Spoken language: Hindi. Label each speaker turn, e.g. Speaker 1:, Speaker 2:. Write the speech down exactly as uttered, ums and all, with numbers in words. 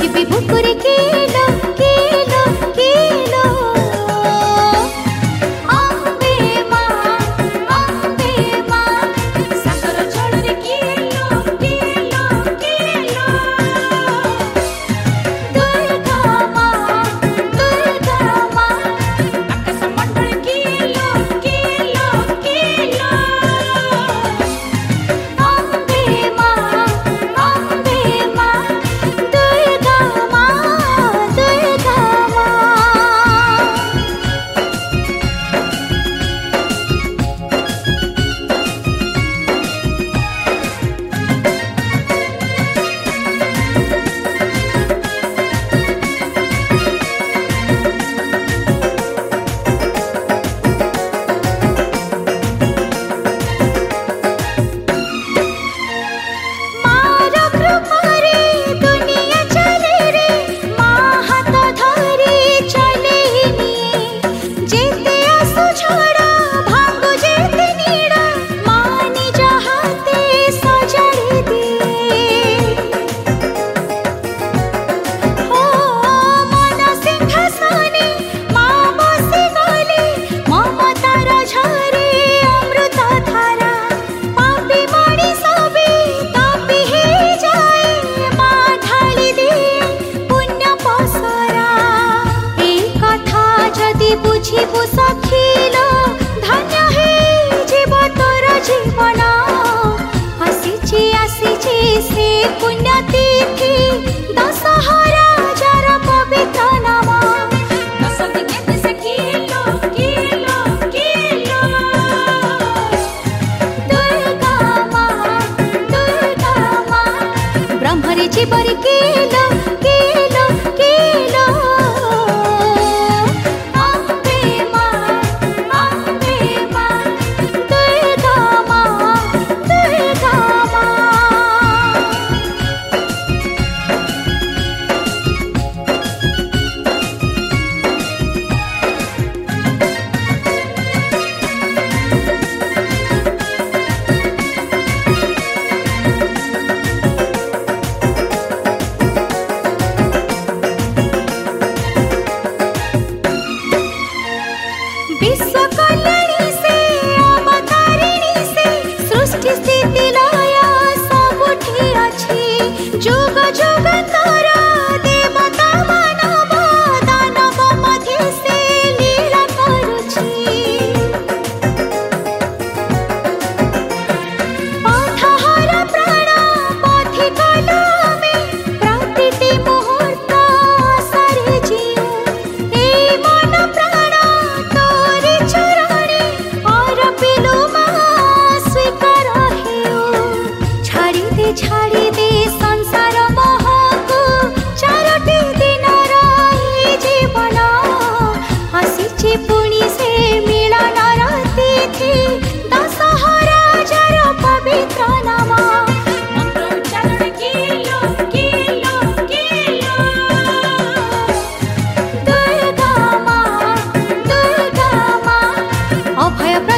Speaker 1: ଯିବି ବୁକୁରେ କିଲୋ କିଲୋ କିଲୋ ଅମ୍ବେ ମା ଅମ୍ବେ ମା ସାଗର ଜଳରେ କିଲୋ କିଲୋ କିଲୋ ଦୁର୍ଗା ମା ଦୁର୍ଗା ମା ଆକାଶ ମଣ୍ଡଳ କିଲୋ କିଲୋ କିଲୋ ଅମ୍ବେ ମା ଅମ୍ବେ ମା ଦୁର୍ଗା ମା ଦୁର୍ଗା ମା। मारा कृपारे दुनिया चले रे माँ हाथ धरे चले निये जेते आसु छड़ा भांगो जेते नीड़ा माँ निज हाथे सजाड़ी दिए हो मन सिंहासने माँ बसी गले ममतार झरे अमृत धारा पापी मणिष भी तापी हे जाए माँ ढाली दे पुण्य पसरा ए कथा जदि बुझिबु सखिलो धन्य हे जीव तोर जीवन आसीछि आसीछि से पुण्य तिथि दशहरा जार पवित्र नाम दश दिने दश किलो किलो किलो दुर्गा माँ दुर्गा माँ ब्रह्मरे जीवरे किलो किलो किलो अम्बे माँ अम्बे माँ दुर्गा माँ दुर्गा माँ। विश्व कल्याणी से अवतारिणी से सृष्टि स्थिति लय सबुठी अछि जुग जुगान्तर देवता मानव दानव मध्य से लीला करुछि पथहर प्राण पथिक नामे प्रतिटी मुहूर्त आशारे जियो ए मन प्राण तोरे चरणे अर्पिलु माँ स्वीकार हेउ छाड़ी दे छाड़ी दे संसार मोहको चारोटी दिनर ए जीवन आसीछि पुणी से मिलनर तिथि दशहरा जार पवित्र नाम मंत्र उच्चारण किलो किलो किलो दुर्गा माँ दुर्गा माँ अभय